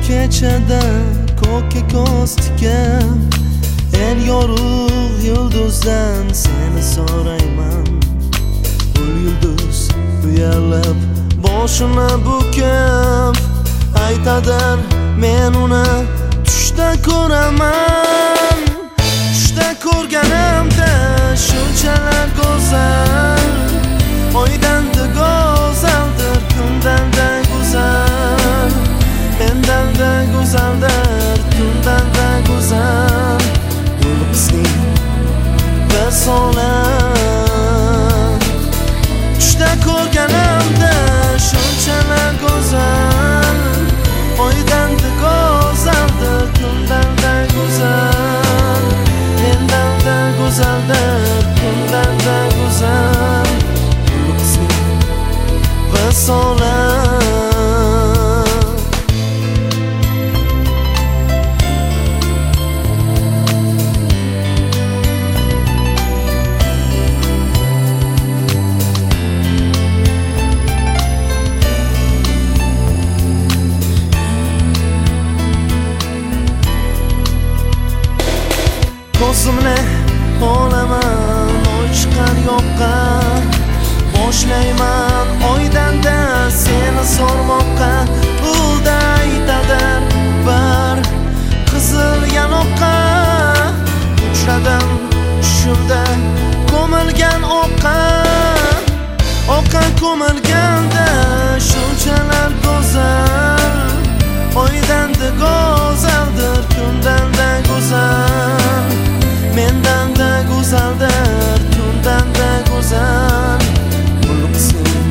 kechada ko'kka ko'z tikib en yorug' yulduzdan seni so'rayman. Ul yulduz uyalib boshini bukib aytadir, men uni tushda ko'raman. Tushda ko'rganimda shunchalar go'zal, oydan-da go'zaldir, kundan-da go'zal, mendan-da go'zaldir, tundan-da go'zal. Ul bizning visolat. Tushda ko'rganimda shunchalar go'zal, oydan-da go'zaldir, kundan-da go'zal, mendan-da go'zaldir, tundan-da go'zal. Ul bizning visolat. Ko'zimni olaman oy chiqar yoqqa, boshlayman oydan-da seni so'rmoqqa. Ulda aytadir bir qizil yanoqqa, uchradim tushimda ko'milgan oqqa. Oqqa ko'milganda shunchalar go'zal, oydan-da go'zaldir, kundan-da go'zal, mendan-da go'zaldir, tundan-da go'zal. Ul bizning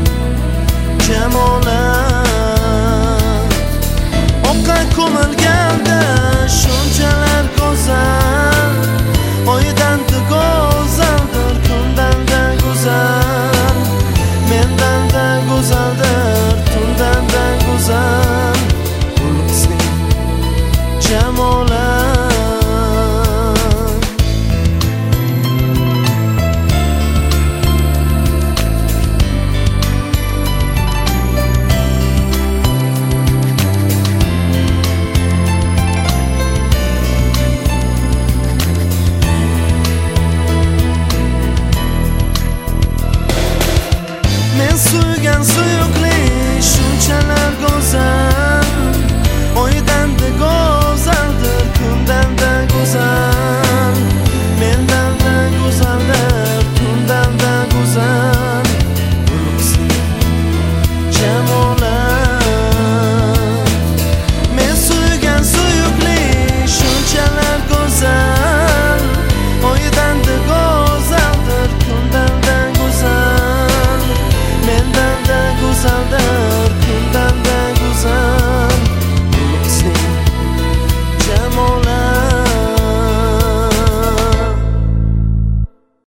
jamolat. Oqqa ko'milganda shunchalar go'zal, oydan-da go'zaldir, kundan-da go'zal, mendan-da go'zaldir, tundan-da go'zal. Ul bizning jamolat. Men suygan suyuk